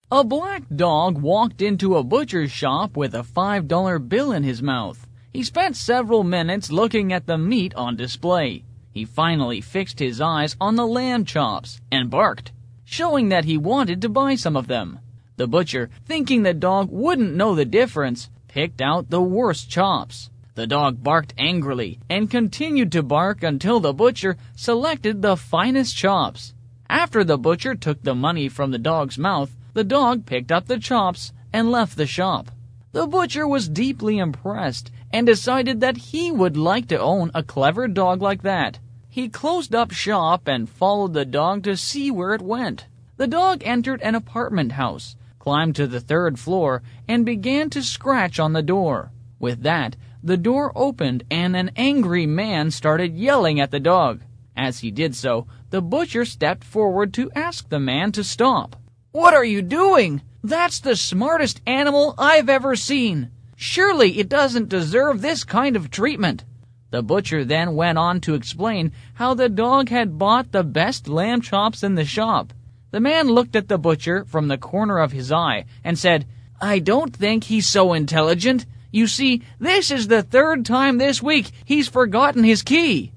A black dog walked into a butcher's shop with a $5 bill in his mouth. He spent several minutes looking at the meat on display. He finally fixed his eyes on the lamb chops and barked, showing that he wanted to buy some of them. The butcher, thinking the dog wouldn't know the difference, picked out the worst chops. The dog barked angrily and continued to bark until the butcher selected the finest chops. After the butcher took the money from the dog's mouth, the dog picked up the chops and left the shop. The butcher was deeply impressed and decided that he would like to own a clever dog like that. He closed up shop and followed the dog to see where it went. The dog entered an apartment house, climbed to the 3rd floor, and began to scratch on the door. With that, the door opened and an angry man started yelling at the dog. As he did so, the butcher stepped forward to ask the man to stop. "What are you doing? That's the smartest animal I've ever seen. Surely it doesn't deserve this kind of treatment." The butcher then went on to explain how the dog had bought the best lamb chops in the shop. The man looked at the butcher from the corner of his eye and said, "I don't think he's so intelligent. You see, this is the 3rd time this week he's forgotten his key."